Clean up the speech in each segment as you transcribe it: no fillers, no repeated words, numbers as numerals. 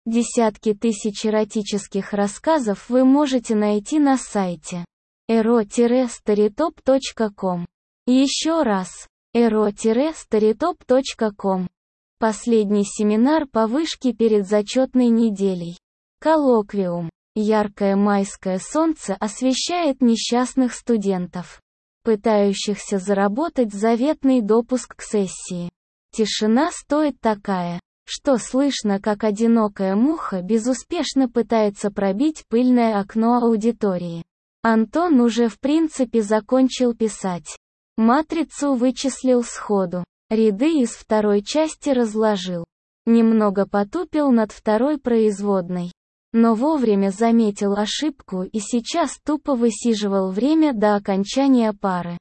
Десятки тысяч эротических рассказов вы можете найти на сайте ero-storytop.com. Еще раз, ero-storytop.com. Последний семинар по вышке перед зачетной неделей. Коллоквиум. Яркое майское солнце освещает несчастных студентов, пытающихся заработать заветный допуск к сессии. Тишина стоит такая, что слышно, как одинокая муха безуспешно пытается пробить пыльное окно аудитории. Антон уже в принципе закончил писать. Матрицу вычислил сходу. Ряды из второй части разложил. Немного потупил над второй производной. Но вовремя заметил ошибку и сейчас тупо высиживал время до окончания пары,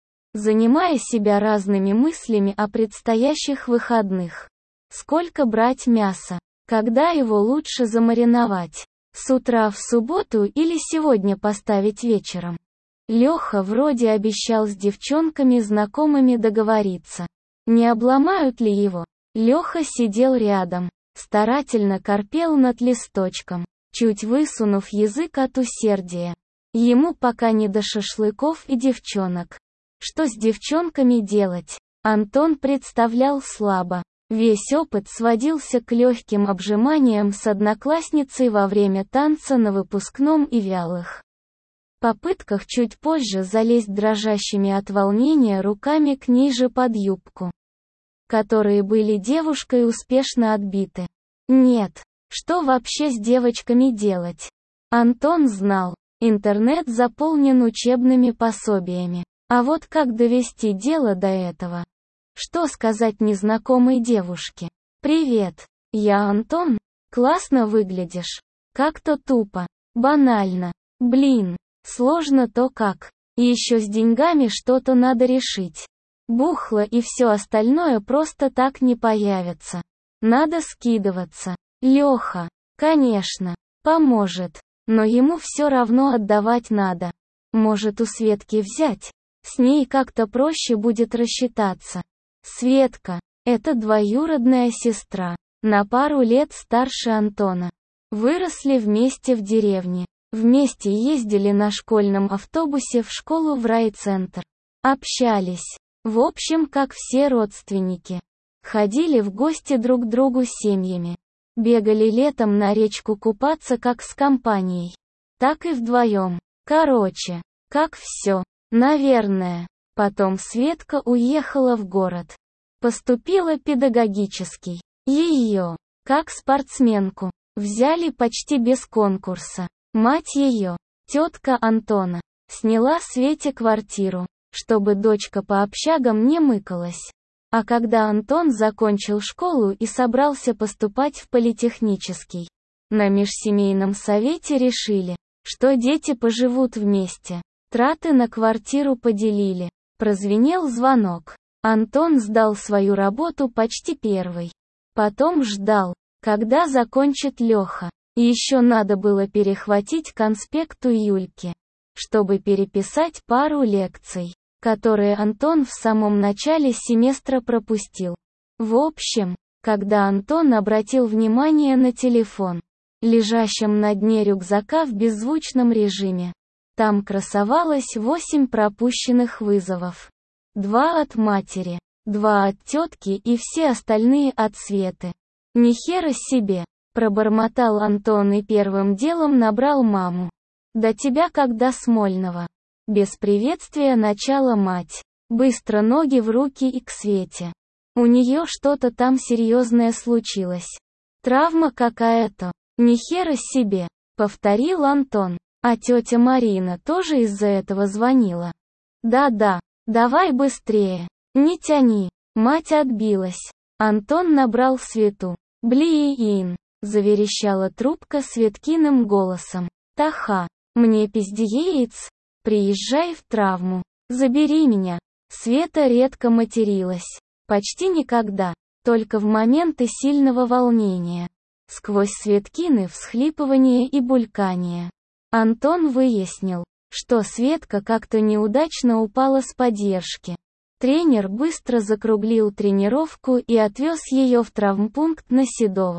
занимая себя разными мыслями о предстоящих выходных. Сколько брать мяса? Когда его лучше замариновать? С утра в субботу или сегодня поставить вечером? Леха вроде обещал с девчонками знакомыми договориться. Не обломают ли его? Леха сидел рядом, старательно корпел над листочком, чуть высунув язык от усердия. Ему пока не до шашлыков и девчонок. Что с девчонками делать? Антон представлял слабо. Весь опыт сводился к легким обжиманиям с одноклассницей во время танца на выпускном и вялых попытках чуть позже залезть дрожащими от волнения руками к ней же под юбку, которые были девушкой успешно отбиты. Нет, что вообще с девочками делать? Антон знал, интернет заполнен учебными пособиями. А вот как довести дело до этого? Что сказать незнакомой девушке? «Привет, я Антон, классно выглядишь». Как-то тупо, банально. Блин, сложно то как. Еще с деньгами что-то надо решить. Бухло и все остальное просто так не появится. Надо скидываться. Леха, конечно, поможет, но ему все равно отдавать надо. Может, у Светки взять? С ней как-то проще будет рассчитаться. Светка — это двоюродная сестра, на пару лет старше Антона. Выросли вместе в деревне. Вместе ездили на школьном автобусе в школу в райцентр. Общались. В общем, как все родственники. Ходили в гости друг к другу с семьями. Бегали летом на речку купаться как с компанией, так и вдвоем. Короче, как все. Наверное. Потом Светка уехала в город. Поступила педагогический. Ее, как спортсменку, взяли почти без конкурса. Мать ее, тетка Антона, сняла Свете квартиру, чтобы дочка по общагам не мыкалась. А когда Антон закончил школу и собрался поступать в политехнический, на межсемейном совете решили, что дети поживут вместе. Траты на квартиру поделили. Прозвенел звонок. Антон сдал свою работу почти первый. Потом ждал, когда закончит Леха. И еще надо было перехватить конспект у Юльки, чтобы переписать пару лекций, которые Антон в самом начале семестра пропустил. В общем, когда Антон обратил внимание на телефон, лежащем на дне рюкзака в беззвучном режиме, там красовалось 8 пропущенных вызовов. 2 от матери, 2 от тетки и все остальные от Светы. Ни хера себе, пробормотал Антон и первым делом набрал маму. До тебя когда Смольного? Без приветствия начала мать. Быстро ноги в руки и к Свете. У нее что-то там серьезное случилось. Травма какая-то. Ни хера себе, повторил Антон. А тетя Марина тоже из-за этого звонила. Да-да, давай быстрее. Не тяни. Мать отбилась. Антон набрал Свету. Блин, заверещала трубка Светкиным голосом. Таха, мне пиздеец. Приезжай в травму. Забери меня. Света редко материлась. Почти никогда. Только в моменты сильного волнения. Сквозь Светкины всхлипывания и булькания. Антон выяснил, что Светка как-то неудачно упала с поддержки. Тренер быстро закруглил тренировку и отвез ее в травмпункт на Седово.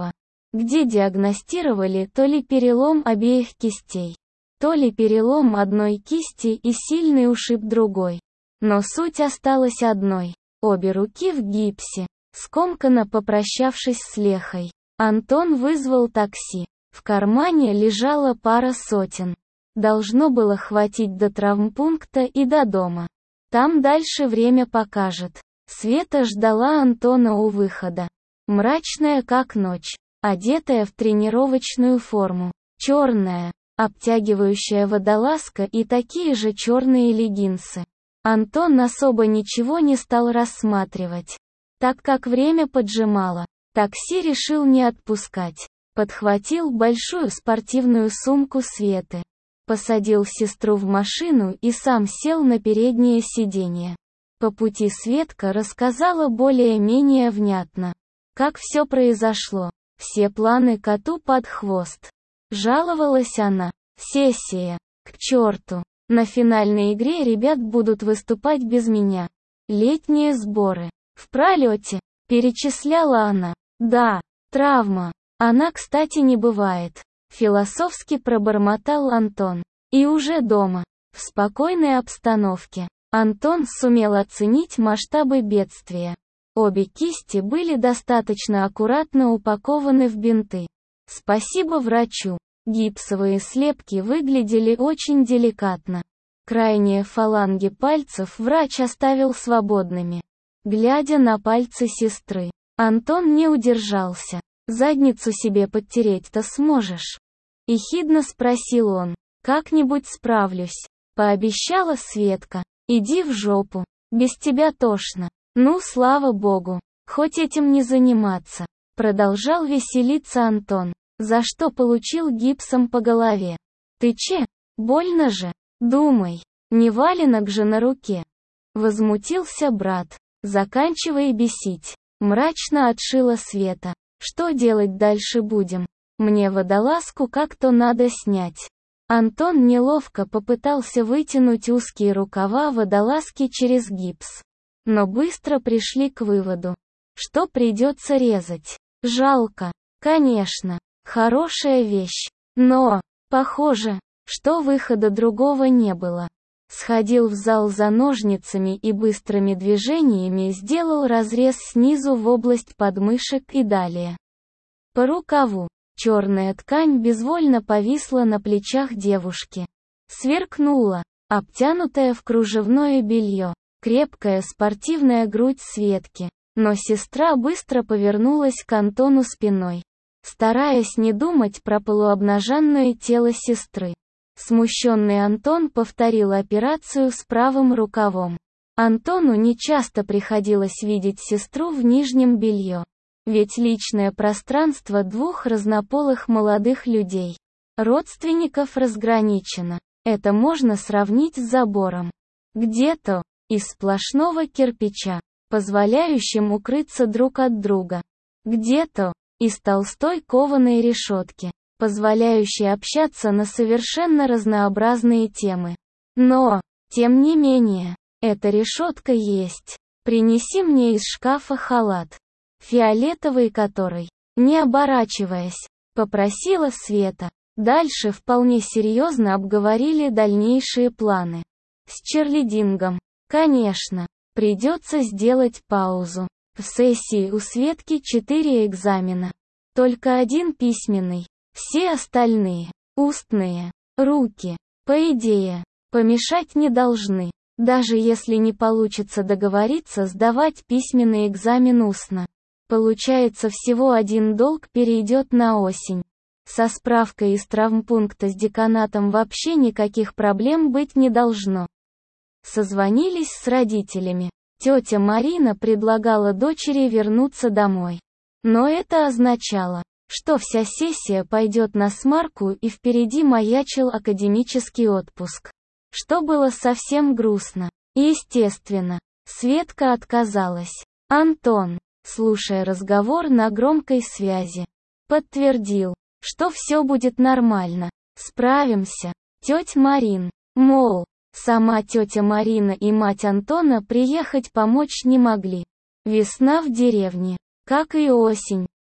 где диагностировали то ли перелом обеих кистей, то ли перелом одной кисти и сильный ушиб другой. Но суть осталась одной. Обе руки в гипсе. Скомканно попрощавшись с Лехой, Антон вызвал такси. В кармане лежала пара сотен. Должно было хватить до травмпункта и до дома. Там дальше время покажет. Света ждала Антона у выхода. Мрачная как ночь, одетая в тренировочную форму. Черная, обтягивающая водолазка и такие же черные леггинсы. Антон особо ничего не стал рассматривать, так как время поджимало. Такси решил не отпускать. Подхватил большую спортивную сумку Светы. Посадил сестру в машину и сам сел на переднее сиденье. По пути Светка рассказала более-менее внятно, как все произошло. Все планы коту под хвост. Жаловалась она. Сессия. К черту. На финальной игре ребят будут выступать без меня. Летние сборы. В пролете. Перечисляла она. Да, травма. Она, кстати, не бывает. Философски пробормотал Антон. И уже дома. В спокойной обстановке. Антон сумел оценить масштабы бедствия. Обе кисти были достаточно аккуратно упакованы в бинты. Спасибо врачу. Гипсовые слепки выглядели очень деликатно. Крайние фаланги пальцев врач оставил свободными. Глядя на пальцы сестры, Антон не удержался. «Задницу себе подтереть-то сможешь?» Ехидно спросил он. «Как-нибудь справлюсь», — пообещала Светка. «Иди в жопу. Без тебя тошно». «Ну, слава богу, хоть этим не заниматься», — продолжал веселиться Антон. «За что получил гипсом по голове?» «Ты че? Больно же? Думай, не валенок же на руке». Возмутился брат. «Заканчивай бесить», — мрачно отшила Света. «Что делать дальше будем? Мне водолазку как-то надо снять». Антон неловко попытался вытянуть узкие рукава водолазки через гипс. Но быстро пришли к выводу, что придется резать. Жалко. Конечно. Хорошая вещь. Но, похоже, что выхода другого не было. Сходил в зал за ножницами и быстрыми движениями сделал разрез снизу в область подмышек и далее. По рукаву. Черная ткань безвольно повисла на плечах девушки. Сверкнула, обтянутая в кружевное белье, крепкая спортивная грудь Светки. Но сестра быстро повернулась к Антону спиной, стараясь не думать про полуобнаженное тело сестры. Смущенный Антон повторил операцию с правым рукавом. Антону нечасто приходилось видеть сестру в нижнем белье. Ведь личное пространство двух разнополых молодых людей, родственников, разграничено. Это можно сравнить с забором. Где-то из сплошного кирпича, позволяющим укрыться друг от друга. Где-то из толстой кованой решетки, позволяющей общаться на совершенно разнообразные темы. Но, тем не менее, эта решетка есть. Принеси мне из шкафа халат. Фиолетовый который, не оборачиваясь, попросила Света. Дальше вполне серьезно обговорили дальнейшие планы. С черлидингом, конечно, придется сделать паузу. В сессии у Светки 4 экзамена. Только один письменный. Все остальные, устные, руки, по идее, помешать не должны. Даже если не получится договориться сдавать письменный экзамен устно. Получается, всего один долг перейдет на осень. Со справкой из травмпункта с деканатом вообще никаких проблем быть не должно. Созвонились с родителями. Тетя Марина предлагала дочери вернуться домой. Но это означало, что вся сессия пойдет на смарку и впереди маячил академический отпуск. Что было совсем грустно. Естественно, Светка отказалась. Антон, слушая разговор на громкой связи, подтвердил, что все будет нормально, справимся. Тетя Марин, мол, сама тетя Марина и мать Антона приехать помочь не могли. Весна в деревне, как и осень,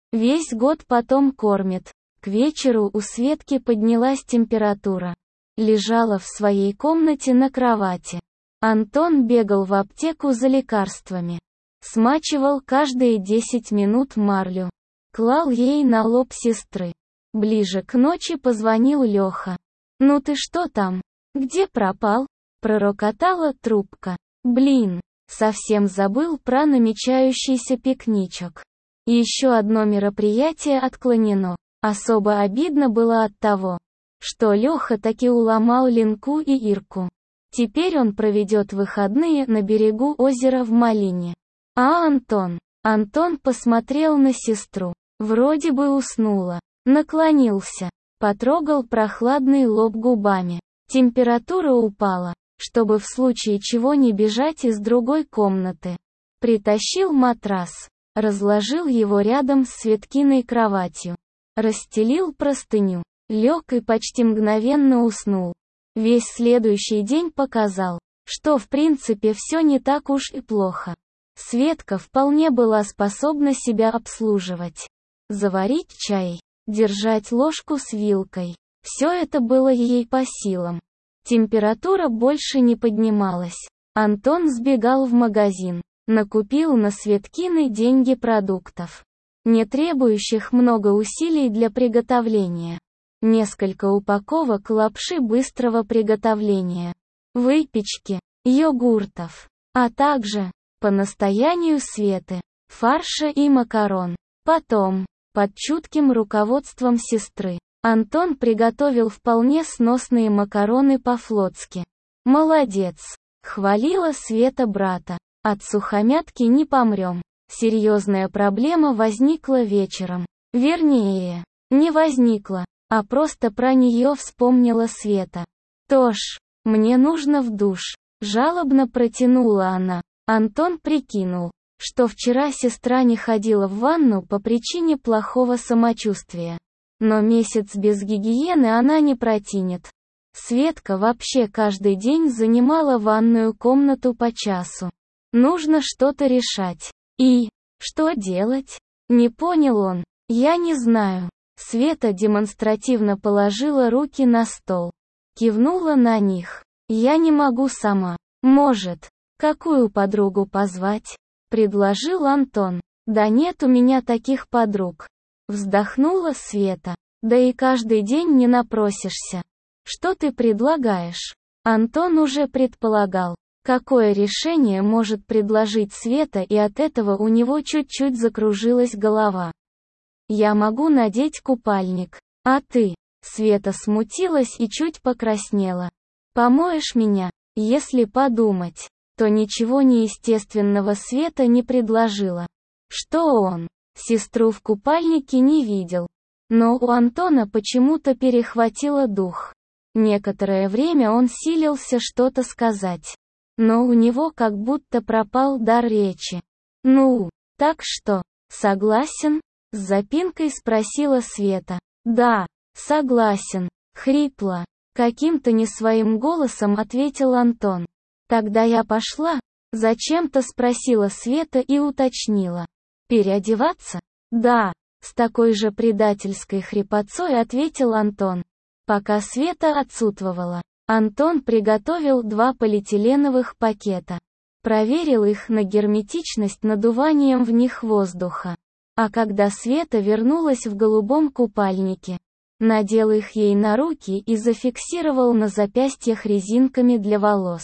Весь год потом кормит. К вечеру у Светки поднялась температура. Лежала в своей комнате на кровати. Антон бегал в аптеку за лекарствами. Смачивал каждые 10 минут марлю. Клал ей на лоб сестры. Ближе к ночи позвонил Леха. «Ну ты что там? Где пропал?» Пророкотала трубка. «Блин, совсем забыл про намечающийся пикничок. Еще одно мероприятие отклонено. Особо обидно было от того, что Леха таки уломал Ленку и Ирку. Теперь он проведет выходные на берегу озера в Малине. А Антон посмотрел на сестру. Вроде бы уснула. Наклонился. Потрогал прохладный лоб губами. Температура упала, чтобы в случае чего не бежать из другой комнаты. Притащил матрас. Разложил его рядом с Светкиной кроватью. Расстелил простыню. Лег и почти мгновенно уснул. Весь следующий день показал, что в принципе все не так уж и плохо. Светка вполне была способна себя обслуживать. Заварить чай, держать ложку с вилкой. Все это было ей по силам. Температура больше не поднималась. Антон сбегал в магазин. Накупил на Светкины деньги продуктов, не требующих много усилий для приготовления. Несколько упаковок лапши быстрого приготовления, выпечки, йогуртов, а также, по настоянию Светы, фарша и макарон. Потом, под чутким руководством сестры, Антон приготовил вполне сносные макароны по-флотски. «Молодец!» — хвалила Света брата. «От сухомятки не помрем». Серьезная проблема возникла вечером. Вернее, не возникла, а просто про нее вспомнила Света. «Тош, мне нужно в душ», — жалобно протянула она. Антон прикинул, что вчера сестра не ходила в ванну по причине плохого самочувствия. Но месяц без гигиены она не протянет. Светка вообще каждый день занимала ванную комнату по часу. Нужно что-то решать. И, что делать? Не понял он. Я не знаю. Света демонстративно положила руки на стол. Кивнула на них. Я не могу сама. Может, какую подругу позвать? Предложил Антон. Да нет у меня таких подруг. Вздохнула Света. Да и каждый день не напросишься. Что ты предлагаешь? Антон уже предполагал, какое решение может предложить Света, и от этого у него чуть-чуть закружилась голова. Я могу надеть купальник. А ты? Света смутилась и чуть покраснела. Помоешь меня? Если подумать, то ничего неестественного Света не предложила. Что он? Сестру в купальнике не видел. Но у Антона почему-то перехватило дух. Некоторое время он силился что-то сказать. Но у него как будто пропал дар речи. «Ну, так что, согласен?» — с запинкой спросила Света. «Да, согласен», — хрипло, каким-то не своим голосом ответил Антон. «Тогда я пошла?» — зачем-то спросила Света и уточнила. «Переодеваться?» «Да», — с такой же предательской хрипотцой ответил Антон. Пока Света отсутствовала, Антон приготовил 2 полиэтиленовых пакета. Проверил их на герметичность надуванием в них воздуха. А когда Света вернулась в голубом купальнике, надел их ей на руки и зафиксировал на запястьях резинками для волос.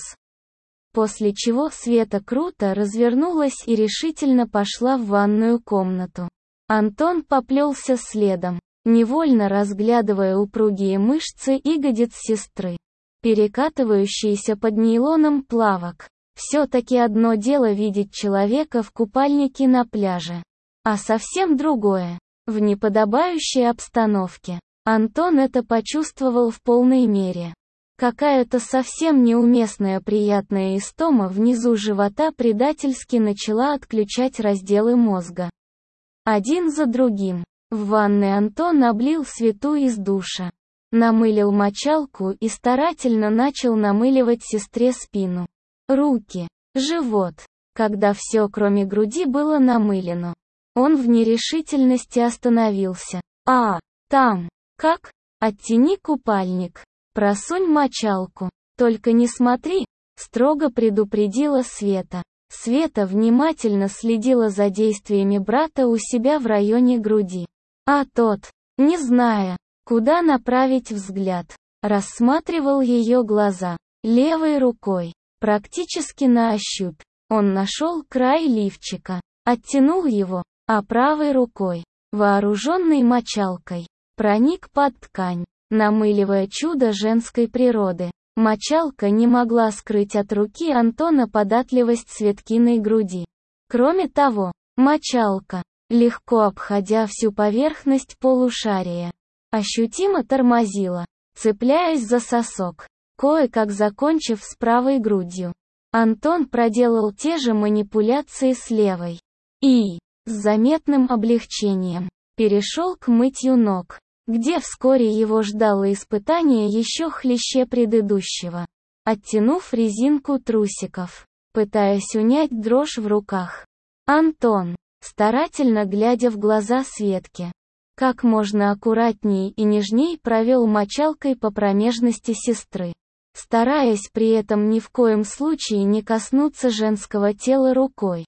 После чего Света круто развернулась и решительно пошла в ванную комнату. Антон поплелся следом, невольно разглядывая упругие мышцы ягодиц сестры, перекатывающиеся под нейлоном плавок. Все-таки одно дело видеть человека в купальнике на пляже, а совсем другое — в неподобающей обстановке. Антон это почувствовал в полной мере. Какая-то совсем неуместная приятная истома внизу живота предательски начала отключать разделы мозга. Один за другим. В ванной Антон облил Свету из душа. Намылил мочалку и старательно начал намыливать сестре спину, руки, живот. Когда все кроме груди было намылено, Он в нерешительности остановился. Там. Как? Оттяни купальник. Просунь мочалку. Только не смотри, строго предупредила Света. Света внимательно следила за действиями брата у себя в районе груди. А тот, не зная, куда направить взгляд, рассматривал ее глаза. Левой рукой, практически на ощупь, он нашел край лифчика, оттянул его, а правой рукой, вооруженной мочалкой, проник под ткань, намыливая чудо женской природы. Мочалка не могла скрыть от руки Антона податливость Светкиной груди. Кроме того, мочалка, легко обходя всю поверхность полушария, ощутимо тормозила, цепляясь за сосок, кое-как закончив с правой грудью. Антон проделал те же манипуляции с левой. И, с заметным облегчением, перешел к мытью ног, где вскоре его ждало испытание еще хлеще предыдущего. Оттянув резинку трусиков, пытаясь унять дрожь в руках, Антон, старательно глядя в глаза Светке, как можно аккуратней и нежней провел мочалкой по промежности сестры, стараясь при этом ни в коем случае не коснуться женского тела рукой.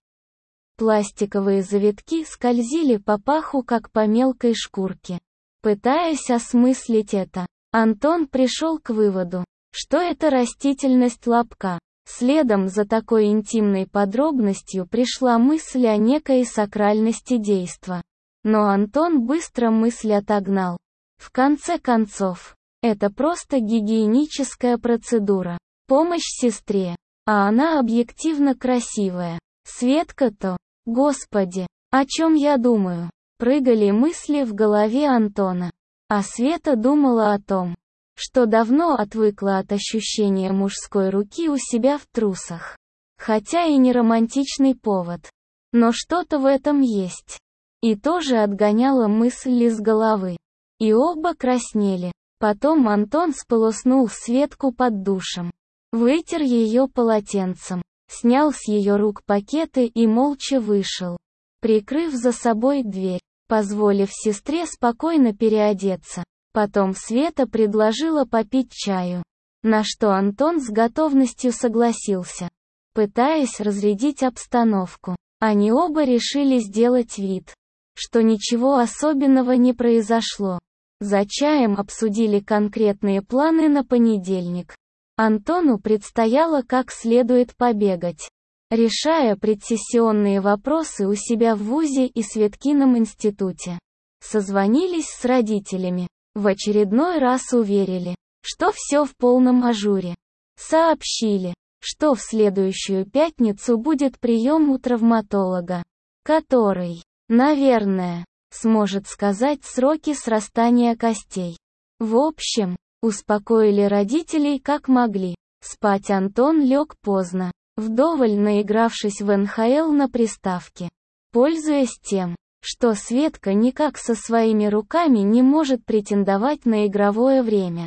Пластиковые завитки скользили по паху как по мелкой шкурке. Пытаясь осмыслить это, Антон пришел к выводу, что это растительность лобка. Следом за такой интимной подробностью пришла мысль о некой сакральности действа. Но Антон быстро мысль отогнал. В конце концов, это просто гигиеническая процедура. Помощь сестре. А она объективно красивая. Светка-то, господи, о чем я думаю? Прыгали мысли в голове Антона. А Света думала о том, что давно отвыкла от ощущения мужской руки у себя в трусах. Хотя и не романтичный повод. Но что-то в этом есть. И тоже отгоняла мысль из головы. И оба краснели. Потом Антон сполоснул Светку под душем. Вытер ее полотенцем. Снял с ее рук пакеты и молча вышел, прикрыв за собой дверь, позволив сестре спокойно переодеться. Потом Света предложила попить чаю, на что Антон с готовностью согласился. Пытаясь разрядить обстановку, они оба решили сделать вид, что ничего особенного не произошло. За чаем обсудили конкретные планы на понедельник. Антону предстояло как следует побегать, решая предсессионные вопросы у себя в вузе и Светкином институте. Созвонились с родителями, в очередной раз уверили, что все в полном ажуре. Сообщили, что в следующую пятницу будет прием у травматолога, который, наверное, сможет сказать сроки срастания костей. В общем, успокоили родителей как могли. Спать Антон лег поздно, вдоволь наигравшись в НХЛ на приставке. Пользуясь тем, что Светка никак со своими руками не может претендовать на игровое время.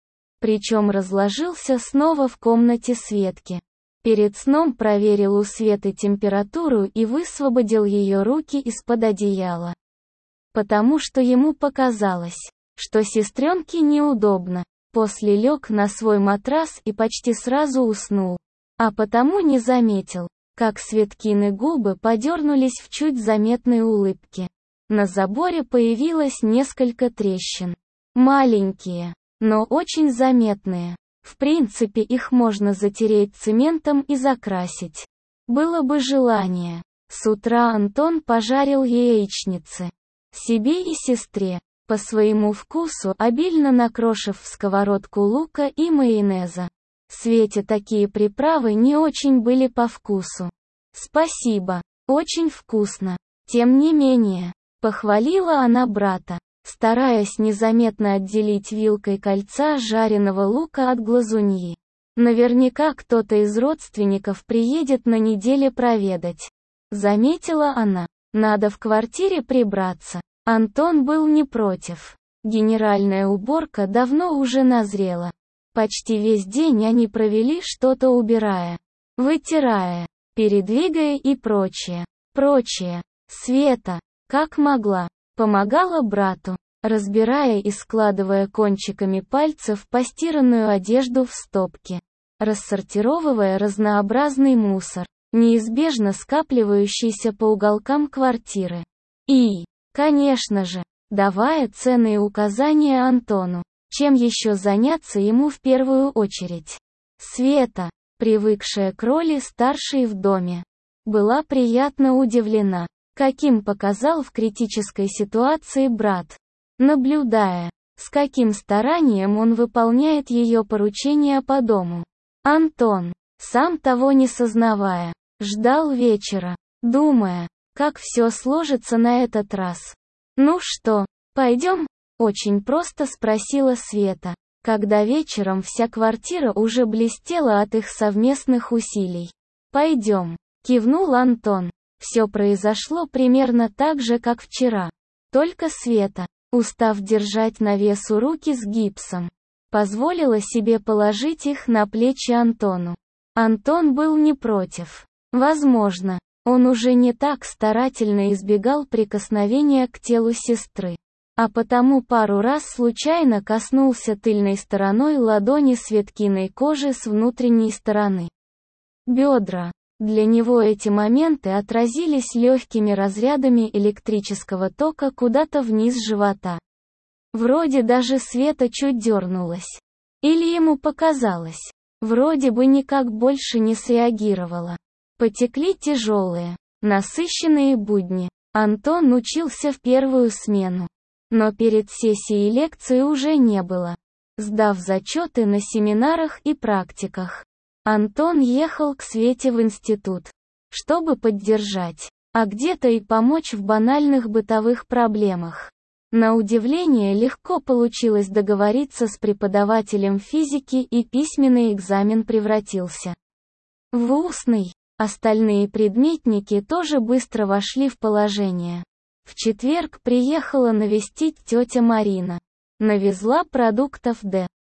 Причем разложился снова в комнате Светки. Перед сном проверил у Светы температуру и высвободил ее руки из-под одеяла. Потому что ему показалось, что сестренке неудобно. После лег на свой матрас и почти сразу уснул. А потому не заметил, как Светкины губы подернулись в чуть заметной улыбке. На заборе появилось несколько трещин. Маленькие, но очень заметные. В принципе, их можно затереть цементом и закрасить. Было бы желание. С утра Антон пожарил яичницы. Себе и сестре, по своему вкусу, обильно накрошив в сковородку лука и майонеза. Свете такие приправы не очень были по вкусу. «Спасибо, очень вкусно. Тем не менее», — похвалила она брата, стараясь незаметно отделить вилкой кольца жареного лука от глазуньи. «Наверняка кто-то из родственников приедет на неделе проведать», — заметила она. «Надо в квартире прибраться». Антон был не против. Генеральная уборка давно уже назрела. Почти весь день они провели что-то убирая, вытирая, передвигая и прочее. Света, Как могла, помогала брату, разбирая и складывая кончиками пальцев постиранную одежду в стопки, рассортировывая разнообразный мусор, неизбежно скапливающийся по уголкам квартиры. И, конечно же, давая ценные указания Антону, чем еще заняться ему в первую очередь. Света, привыкшая к роли старшей в доме, была приятно удивлена, каким показал в критической ситуации брат, наблюдая, с каким старанием он выполняет ее поручения по дому. Антон, сам того не сознавая, ждал вечера, думая, как все сложится на этот раз. «Ну что, пойдем?» — очень просто спросила Света, когда вечером вся квартира уже блестела от их совместных усилий. «Пойдем», — кивнул Антон. Все произошло примерно так же, как вчера. Только Света, устав держать на весу руки с гипсом, позволила себе положить их на плечи Антону. Антон был не против. Возможно, он уже не так старательно избегал прикосновения к телу сестры, а потому пару раз случайно коснулся тыльной стороной ладони Светкиной кожи с внутренней стороны бедра. Для него эти моменты отразились легкими разрядами электрического тока куда-то вниз живота. Вроде даже Света чуть дернулась. Или ему показалось. Вроде бы никак больше не среагировала. Потекли тяжелые, насыщенные будни. Антон учился в первую смену. Но перед сессией лекции уже не было. Сдав зачеты на семинарах и практиках, Антон ехал к Свете в институт, чтобы поддержать, а где-то и помочь в банальных бытовых проблемах. На удивление легко получилось договориться с преподавателем физики, и письменный экзамен превратился в устный. Остальные предметники тоже быстро вошли в положение. В четверг приехала навестить тетя Марина. Навезла продуктов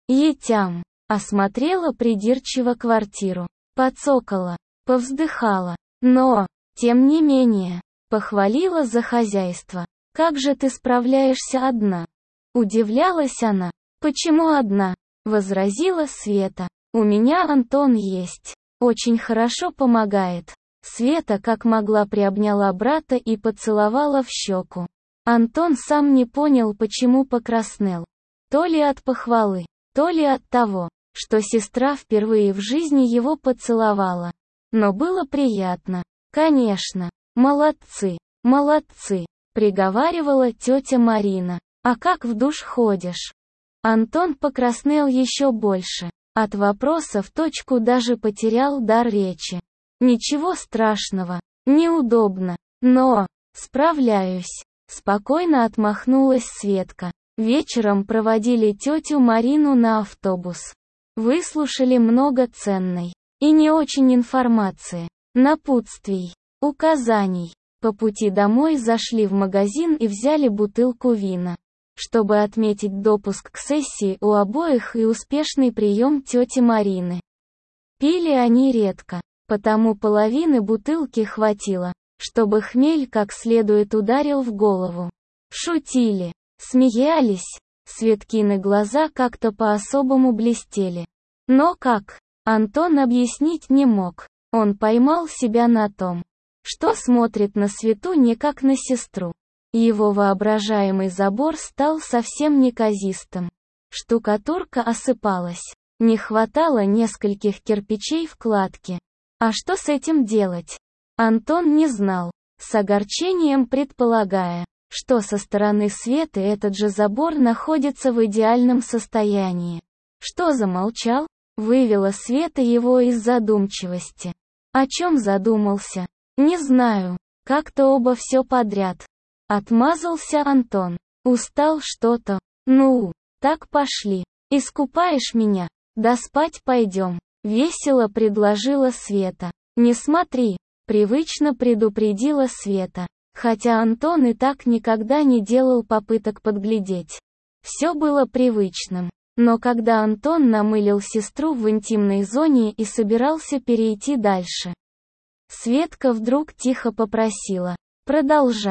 детям. Осмотрела придирчиво квартиру, поцокала, повздыхала, но, тем не менее, похвалила за хозяйство. «Как же ты справляешься одна?» Удивлялась она. «Почему одна?» — возразила Света. «У меня Антон есть. Очень хорошо помогает». Света как могла приобняла брата и поцеловала в щеку. Антон сам не понял, почему покраснел. То ли от похвалы, то ли от того, что сестра впервые в жизни его поцеловала. Но было приятно. «Конечно. Молодцы, молодцы», — приговаривала тетя Марина. «А как в душ ходишь?» Антон покраснел еще больше. От вопроса в точку даже потерял дар речи. «Ничего страшного. Неудобно. Но справляюсь», — спокойно отмахнулась Светка. Вечером проводили тетю Марину на автобус. Выслушали много ценной и не очень информации, напутствий, указаний. По пути домой зашли в магазин и взяли бутылку вина, чтобы отметить допуск к сессии у обоих и успешный прием тети Марины. Пили они редко, потому половины бутылки хватило, чтобы хмель как следует ударил в голову. Шутили, смеялись. Светкины глаза как-то по-особому блестели. Но как? Антон объяснить не мог. Он поймал себя на том, что смотрит на Свету не как на сестру. Его воображаемый забор стал совсем неказистым. Штукатурка осыпалась. Не хватало нескольких кирпичей в кладке. А что с этим делать? Антон не знал, с огорчением предполагая, что со стороны Светы этот же забор находится в идеальном состоянии. «Что замолчал?» — вывела Света его из задумчивости. «О чем задумался?» «Не знаю. Как-то оба все подряд». Отмазался Антон. «Устал что-то?» «Ну, так пошли. Искупаешь меня? Да спать пойдем», — весело предложила Света. «Не смотри», — привычно предупредила Света. Хотя Антон и так никогда не делал попыток подглядеть. Все было привычным. Но когда Антон намылил сестру в интимной зоне и собирался перейти дальше, Светка вдруг тихо попросила: «Продолжай».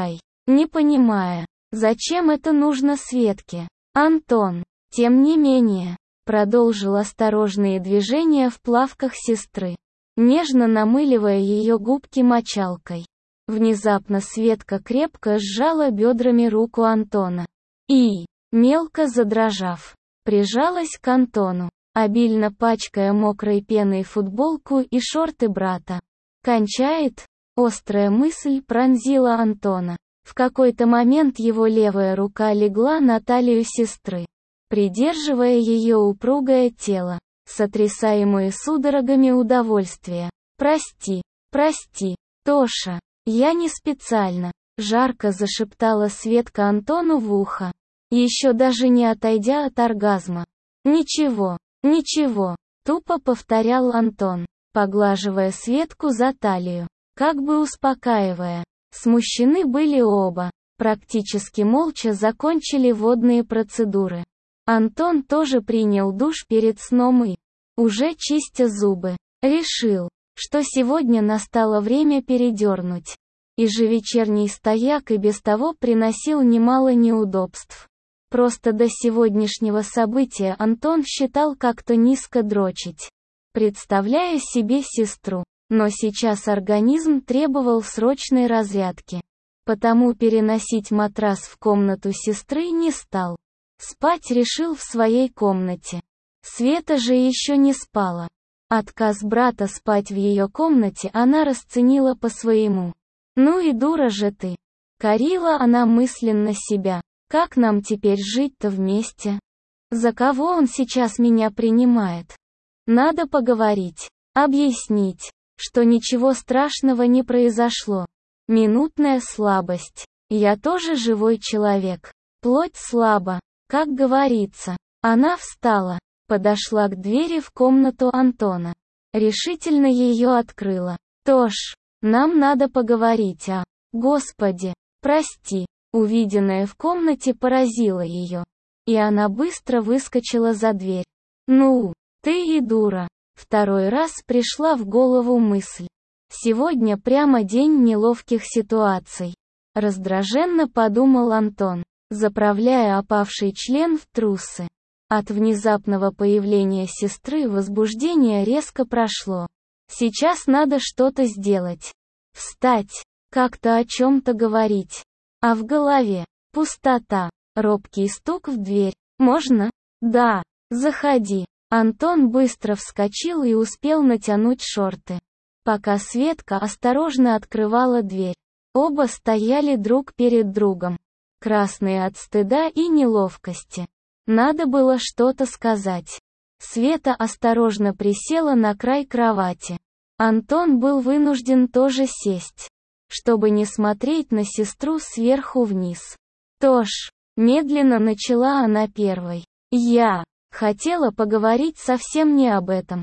не понимая, зачем это нужно Светке. Антон, тем не менее, продолжил осторожные движения в плавках сестры, нежно намыливая ее губки мочалкой. Внезапно Светка крепко сжала бедрами руку Антона и, мелко задрожав, прижалась к Антону, обильно пачкая мокрой пеной футболку и шорты брата. «Кончает?» — острая мысль пронзила Антона. В какой-то момент его левая рука легла на талию сестры, придерживая ее упругое тело, сотрясаемое судорогами удовольствия. «Прости, прости, Тоша, я не специально», — жарко зашептала Светка Антону в ухо, еще даже не отойдя от оргазма. «Ничего, ничего», — тупо повторял Антон, поглаживая Светку за талию, как бы успокаивая. Смущены были оба, практически молча закончили водные процедуры. Антон тоже принял душ перед сном и, уже чистя зубы, решил, что сегодня настало время передернуть. Ежевечерний стояк и без того приносил немало неудобств. Просто до сегодняшнего события Антон считал как-то низко дрочить, представляя себе сестру. Но сейчас организм требовал срочной разрядки. Потому переносить матрас в комнату сестры не стал. Спать решил в своей комнате. Света же еще не спала. Отказ брата спать в ее комнате она расценила по-своему. «Ну и дура же ты!» Корила она мысленно себя. «Как нам теперь жить-то вместе? За кого он сейчас меня принимает? Надо поговорить, объяснить, что ничего страшного не произошло. Минутная слабость. Я тоже живой человек. Плоть слаба, как говорится». Она встала, подошла к двери в комнату Антона. Решительно ее открыла. «Тош, нам надо поговорить, а? Господи, прости». Увиденное в комнате поразило ее. И она быстро выскочила за дверь. «Ну, ты и дура». Второй раз пришла в голову мысль. Сегодня прямо день неловких ситуаций. Раздраженно подумал Антон, заправляя опавший член в трусы. От внезапного появления сестры возбуждение резко прошло. Сейчас надо что-то сделать. Встать, как-то о чем-то говорить. А в голове пустота, робкий стук в дверь. «Можно?» «Да, заходи». Антон быстро вскочил и успел натянуть шорты. Пока Светка осторожно открывала дверь. Оба стояли друг перед другом, красные от стыда и неловкости. Надо было что-то сказать. Света осторожно присела на край кровати. Антон был вынужден тоже сесть, чтобы не смотреть на сестру сверху вниз. «Тош», — медленно начала она первой. «Я хотела поговорить совсем не об этом.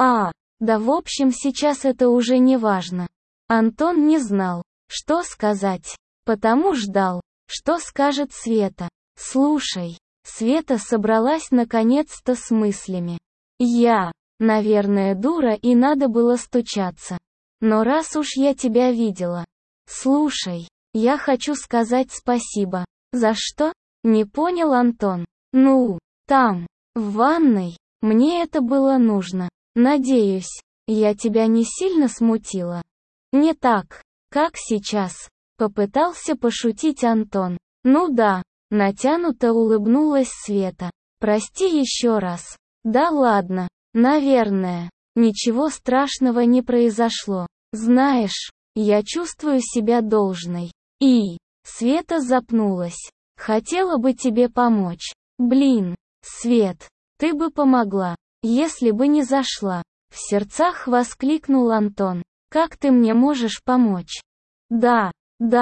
Да в общем сейчас это уже не важно». Антон не знал, что сказать, потому ждал, что скажет Света. «Слушай». Света собралась наконец-то с мыслями. «Я, наверное, дура и надо было стучаться. Но раз уж я тебя видела. Слушай, я хочу сказать спасибо». «За что?» — не понял Антон. «Ну, там, в ванной, мне это было нужно. Надеюсь, я тебя не сильно смутила?» «Не так, как сейчас», — попытался пошутить Антон. «Ну да», — натянуто улыбнулась Света. «Прости еще раз». «Да ладно, наверное, ничего страшного не произошло. Знаешь, я чувствую себя должной». Света запнулась. «Хотела бы тебе помочь. Блин, Свет, ты бы помогла, если бы не зашла». В сердцах воскликнул Антон. «Как ты мне можешь помочь?» Да,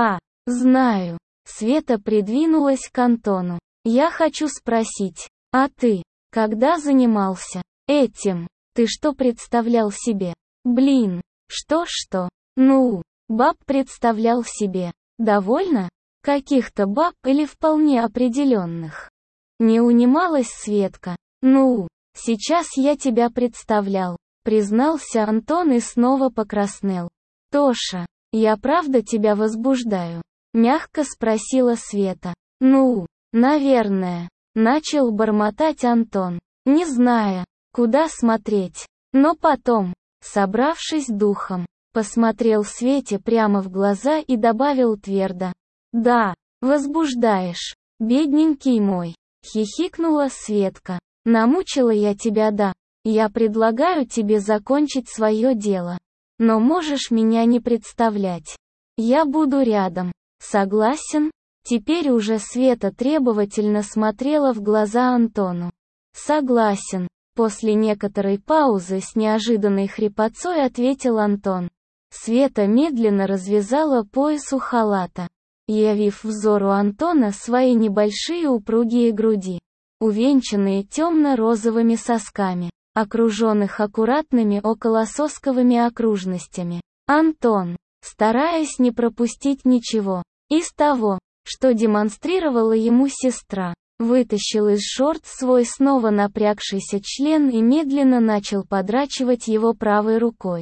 знаю». Света придвинулась к Антону. «Я хочу спросить, а ты, когда занимался этим, ты что представлял себе?» «Блин, что? Ну, баб представлял себе. Довольно? Каких-то баб или вполне определенных?» Не унималась Светка. «Ну, сейчас я тебя представлял», — признался Антон и снова покраснел. «Тоша, я правда тебя возбуждаю?» Мягко спросила Света. Ну, наверное. Начал бормотать Антон, не зная, куда смотреть. Но потом, собравшись духом, посмотрел Свете прямо в глаза и добавил твердо. Да, возбуждаешь, бедненький мой. Хихикнула Светка. Намучила я тебя, да. Я предлагаю тебе закончить свое дело. Но можешь меня не представлять. Я буду рядом. Согласен? Теперь уже Света требовательно смотрела в глаза Антону. Согласен. После некоторой паузы с неожиданной хрипотцой ответил Антон. Света медленно развязала пояс у халата, явив взору Антона свои небольшие упругие груди, увенчанные темно-розовыми сосками, окруженных аккуратными околососковыми окружностями. Антон, стараясь не пропустить ничего из того, что демонстрировала ему сестра, вытащил из шорт свой снова напрягшийся член и медленно начал подрачивать его правой рукой.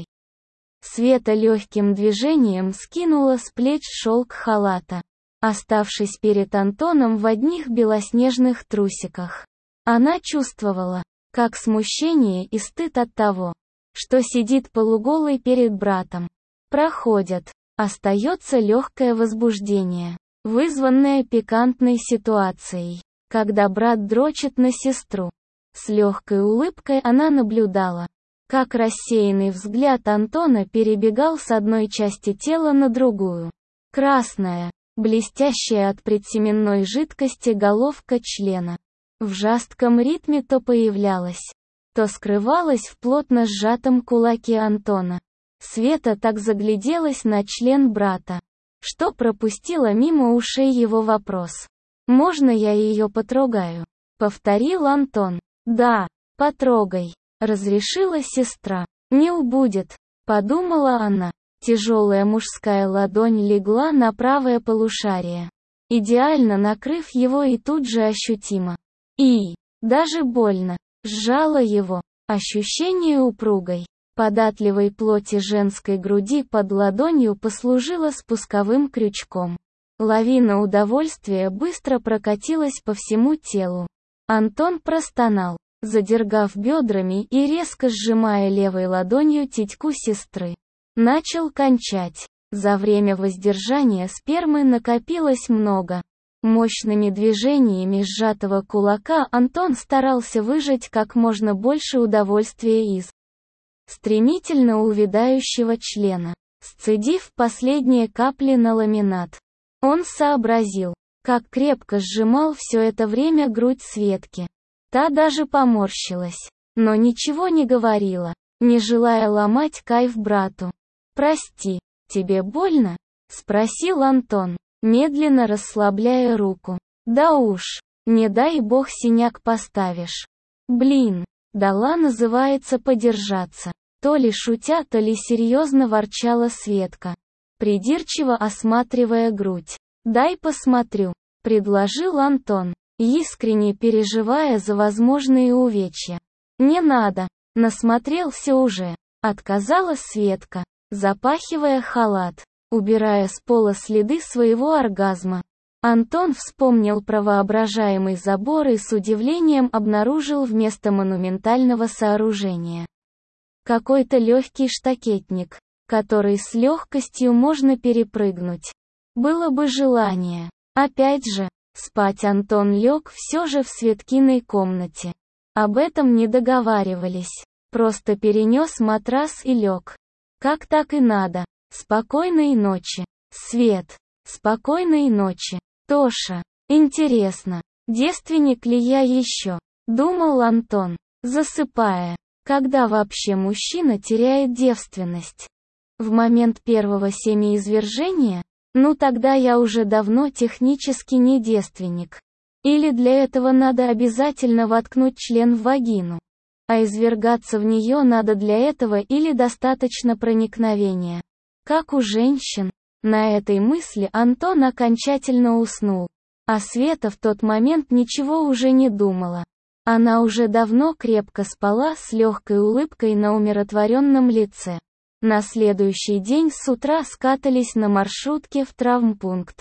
Света легким движением скинула с плеч шелк халата, оставшись перед Антоном в одних белоснежных трусиках. Она чувствовала, как смущение и стыд от того, что сидит полуголой перед братом, проходят. Остается легкое возбуждение, вызванное пикантной ситуацией, когда брат дрочит на сестру. С легкой улыбкой она наблюдала, как рассеянный взгляд Антона перебегал с одной части тела на другую. Красная, блестящая от предсеменной жидкости головка члена, в жестком ритме то появлялась, то скрывалась в плотно сжатом кулаке Антона. Света так загляделась на член брата, что пропустила мимо ушей его вопрос. «Можно я ее потрогаю?» — повторил Антон. «Да, потрогай», — разрешила сестра. «Не убудет», — подумала она. Тяжелая мужская ладонь легла на правое полушарие, идеально накрыв его и тут же ощутимо. И, даже больно, сжала его. Ощущение упругой, податливой плоти женской груди под ладонью послужило спусковым крючком. Лавина удовольствия быстро прокатилась по всему телу. Антон простонал, задергав бедрами и резко сжимая левой ладонью титьку сестры. Начал кончать. За время воздержания спермы накопилось много. Мощными движениями сжатого кулака Антон старался выжать как можно больше удовольствия из стремительно увядающего члена, сцедив последние капли на ламинат. Он сообразил, как крепко сжимал все это время грудь Светки. Та даже поморщилась, но ничего не говорила, не желая ломать кайф брату. «Прости, тебе больно?» — спросил Антон, медленно расслабляя руку. «Да уж, не дай бог синяк поставишь». «Блин, дала называется подержаться». То ли шутя, то ли серьезно ворчала Светка, придирчиво осматривая грудь. «Дай посмотрю», — предложил Антон, искренне переживая за возможные увечья. «Не надо, насмотрелся уже», — отказала Светка, запахивая халат, убирая с пола следы своего оргазма. Антон вспомнил про воображаемый забор и с удивлением обнаружил вместо монументального сооружения какой-то легкий штакетник, который с легкостью можно перепрыгнуть. Было бы желание. Опять же, спать Антон лег все же в Светкиной комнате. Об этом не договаривались. Просто перенес матрас и лег. Как так и надо. Спокойной ночи, Свет. Спокойной ночи, Тоша. Интересно, девственник ли я еще? Думал Антон, засыпая. Когда вообще мужчина теряет девственность? В момент первого семяизвержения? Ну тогда я уже давно технически не девственник. Или для этого надо обязательно воткнуть член в вагину? А извергаться в нее надо для этого или достаточно проникновения? Как у женщин? На этой мысли Антон окончательно уснул. А Света в тот момент ничего уже не думала. Она уже давно крепко спала с легкой улыбкой на умиротворенном лице. На следующий день с утра скатались на маршрутке в травмпункт.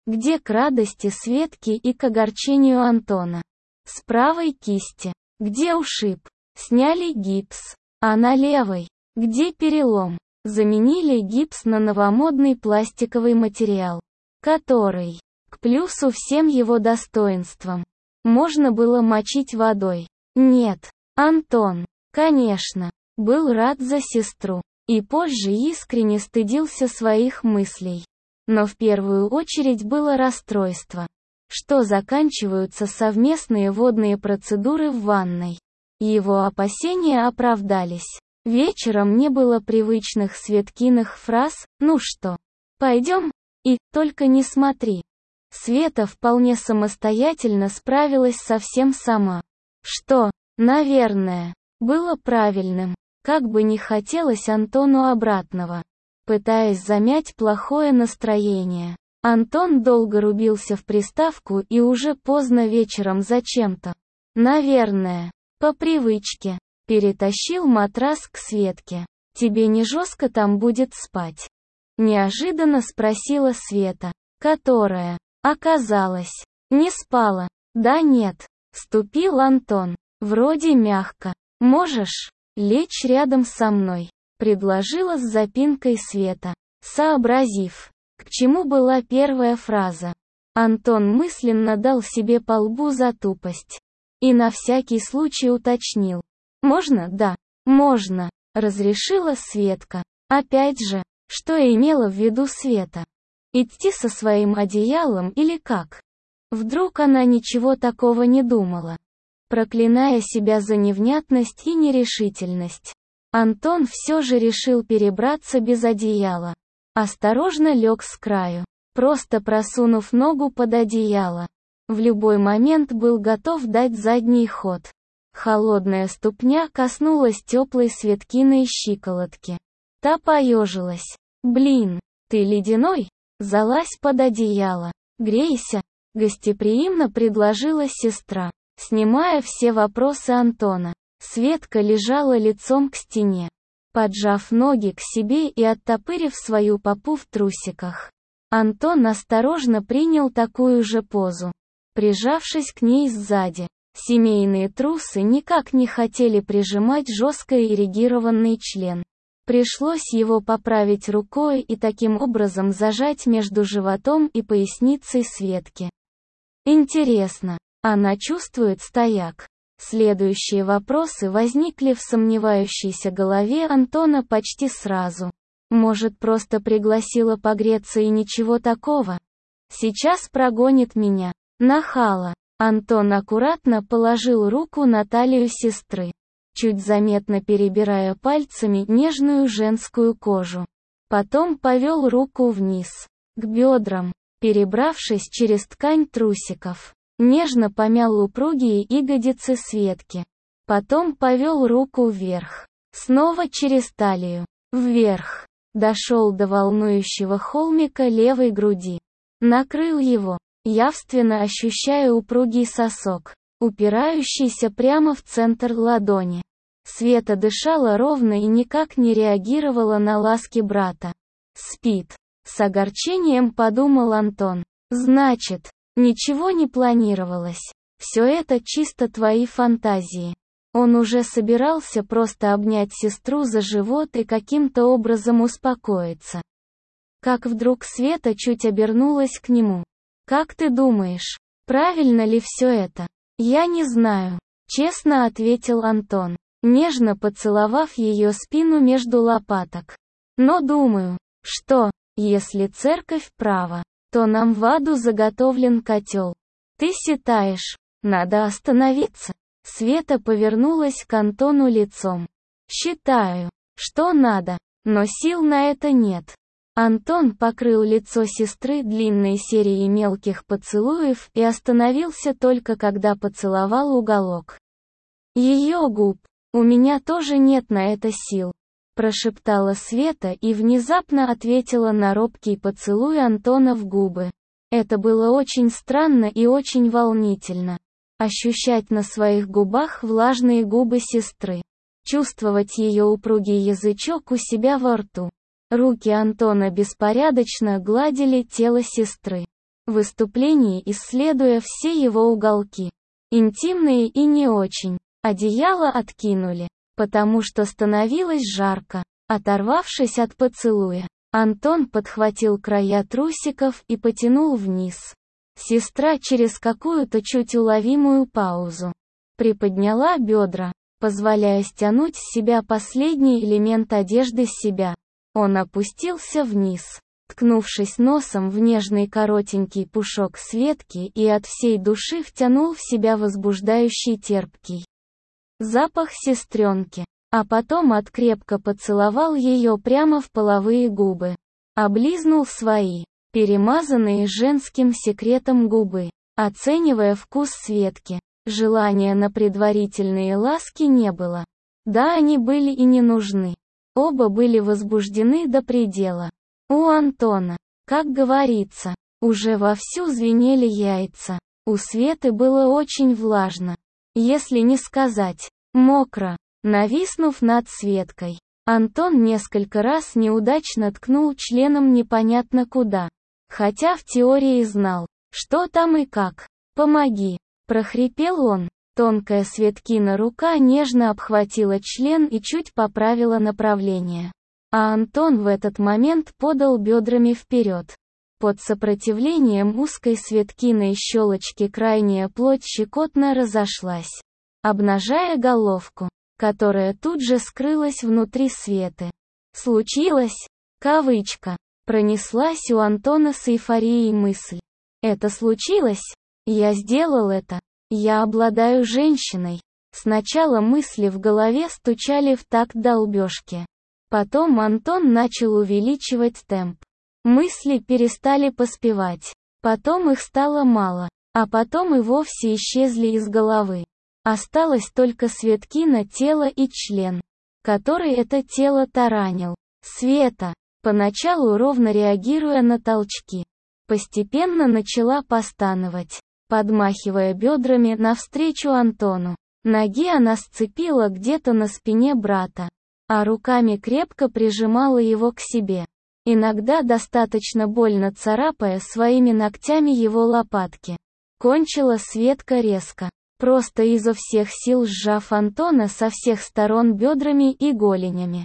Где к радости Светки и к огорчению Антона. С правой кисти. Где ушиб? Сняли гипс. А на левой? Где перелом? Заменили гипс на новомодный пластиковый материал, который, к плюсу всем его достоинствам, можно было мочить водой. Нет, Антон, конечно, был рад за сестру, и позже искренне стыдился своих мыслей. Но в первую очередь было расстройство, что заканчиваются совместные водные процедуры в ванной. Его опасения оправдались. Вечером не было привычных Светкиных фраз «ну что, пойдем?» и «только не смотри». Света вполне самостоятельно справилась совсем сама. Что, наверное, было правильным, как бы не хотелось Антону обратного. Пытаясь замять плохое настроение, Антон долго рубился в приставку и уже поздно вечером зачем-то, наверное, по привычке, перетащил матрас к Светке. «Тебе не жестко там будет спать?» Неожиданно спросила Света, которая, оказалось, не спала. «Да нет», — вступил Антон, вроде мягко. «Можешь лечь рядом со мной?» — предложила с запинкой Света, сообразив, к чему была первая фраза. Антон мысленно дал себе по лбу за тупость. И на всякий случай уточнил. «Можно?» «Да, можно», — разрешила Светка. Опять же, что имела в виду Света? Идти со своим одеялом или как? Вдруг она ничего такого не думала? Проклиная себя за невнятность и нерешительность, Антон все же решил перебраться без одеяла. Осторожно лег с краю, просто просунув ногу под одеяло. В любой момент был готов дать задний ход. Холодная ступня коснулась теплой Светкиной щиколотки. Та поежилась. «Блин, ты ледяной?» Залазь под одеяло. «Грейся», — гостеприимно предложила сестра, снимая все вопросы Антона. Светка лежала лицом к стене, поджав ноги к себе и оттопырив свою попу в трусиках. Антон осторожно принял такую же позу, прижавшись к ней сзади. Семейные трусы никак не хотели прижимать жестко эрегированный член. Пришлось его поправить рукой и таким образом зажать между животом и поясницей Светки. Интересно, она чувствует стояк? Следующие вопросы возникли в сомневающейся голове Антона почти сразу. Может, просто пригласила погреться и ничего такого? Сейчас прогонит меня. Нахала. Антон аккуратно положил руку на талию сестры, чуть заметно перебирая пальцами нежную женскую кожу. Потом повел руку вниз, к бедрам, перебравшись через ткань трусиков. Нежно помял упругие ягодицы Светки. Потом повел руку вверх, снова через талию, вверх. Дошел до волнующего холмика левой груди. Накрыл его, явственно ощущая упругий сосок, упирающийся прямо в центр ладони. Света дышала ровно и никак не реагировала на ласки брата. «Спит», — с огорчением подумал Антон. «Значит, ничего не планировалось. Все это чисто твои фантазии». Он уже собирался просто обнять сестру за живот и каким-то образом успокоиться. Как вдруг Света чуть обернулась к нему. «Как ты думаешь, правильно ли все это?» «Я не знаю», — честно ответил Антон, нежно поцеловав ее спину между лопаток. «Но думаю, что, если церковь права, то нам в аду заготовлен котел. Ты считаешь, надо остановиться?» Света повернулась к Антону лицом. «Считаю, что надо, но сил на это нет». Антон покрыл лицо сестры длинной серией мелких поцелуев и остановился только когда поцеловал уголок ее губ. «У меня тоже нет на это сил», — прошептала Света и внезапно ответила на робкий поцелуй Антона в губы. Это было очень странно и очень волнительно. Ощущать на своих губах влажные губы сестры. Чувствовать ее упругий язычок у себя во рту. Руки Антона беспорядочно гладили тело сестры. выступлении исследуя все его уголки. Интимные и не очень. Одеяло откинули, потому что становилось жарко. Оторвавшись от поцелуя, Антон подхватил края трусиков и потянул вниз. Сестра через какую-то чуть уловимую паузу приподняла бедра, позволяя стянуть с себя последний элемент одежды с себя. Он опустился вниз, ткнувшись носом в нежный коротенький пушок Светки и от всей души втянул в себя возбуждающий терпкий запах сестренки, а потом открепко поцеловал ее прямо в половые губы. Облизнул свои, перемазанные женским секретом губы, оценивая вкус Светки. Желания на предварительные ласки не было. Да, они были и не нужны. Оба были возбуждены до предела. У Антона, как говорится, уже вовсю звенели яйца. У Светы было очень влажно. Если не сказать, мокро. Нависнув над Светкой, Антон несколько раз неудачно ткнул членом непонятно куда. Хотя в теории знал, что там и как. «Помоги!» — прохрипел он. Тонкая Светкина рука нежно обхватила член и чуть поправила направление. А Антон в этот момент подал бедрами вперед. Под сопротивлением узкой Светкиной щелочки крайняя плоть щекотно разошлась, обнажая головку, которая тут же скрылась внутри Светы. «Случилось?» Кавычка. Пронеслась у Антона с эйфорией мысль. «Это случилось? Я сделал это. Я обладаю женщиной». Сначала мысли в голове стучали в такт долбежки. Потом Антон начал увеличивать темп. Мысли перестали поспевать. Потом их стало мало. А потом и вовсе исчезли из головы. Осталось только Светкино тело и член, который это тело таранил. Света, поначалу ровно реагируя на толчки, постепенно начала постановать, подмахивая бедрами навстречу Антону. Ноги она сцепила где-то на спине брата, а руками крепко прижимала его к себе, иногда достаточно больно царапая своими ногтями его лопатки. Кончила Светка резко, просто изо всех сил сжав Антона со всех сторон бедрами и голенями.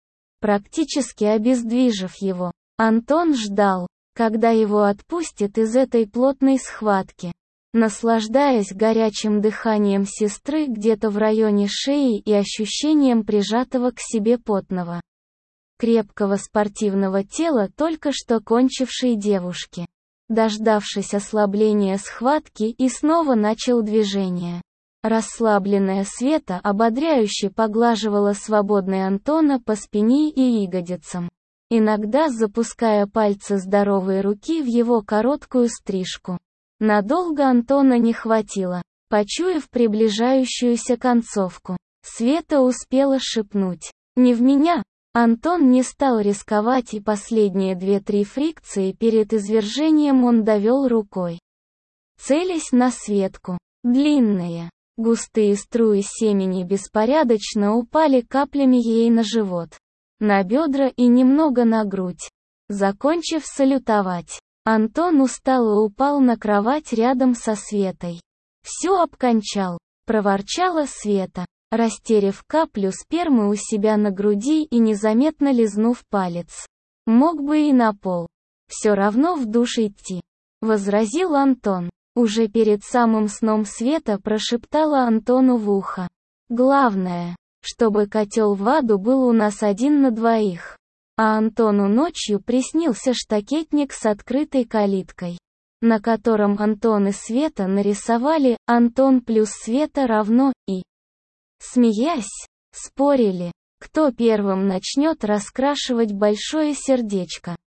Практически обездвижив его, Антон ждал, когда его отпустят из этой плотной схватки, наслаждаясь горячим дыханием сестры где-то в районе шеи и ощущением прижатого к себе потного, крепкого спортивного тела только что кончившей девушки. Дождавшись ослабления схватки, и снова начал движение. Расслабленная Света ободряюще поглаживала свободный Антона по спине и ягодицам, иногда запуская пальцы здоровой руки в его короткую стрижку. Надолго Антона не хватило. Почуяв приближающуюся концовку, Света успела шепнуть: «Не в меня!». Антон не стал рисковать, и последние 2-3 фрикции перед извержением он довел рукой, целясь на Светку. Длинные, густые струи семени беспорядочно упали каплями ей на живот, на бедра и немного на грудь. Закончив салютовать, Антон устало упал на кровать рядом со Светой. «Все обкончал», — проворчала Света, растерев каплю спермы у себя на груди и незаметно лизнув палец. «Мог бы и на пол. Все равно в душ идти», — возразил Антон. Уже перед самым сном Света прошептала Антону в ухо: «Главное, чтобы котел в аду был у нас 1 на 2. А Антону ночью приснился штакетник с открытой калиткой, на котором Антон и Света нарисовали «Антон плюс Света равно И». Смеясь, спорили, кто первым начнет раскрашивать большое сердечко.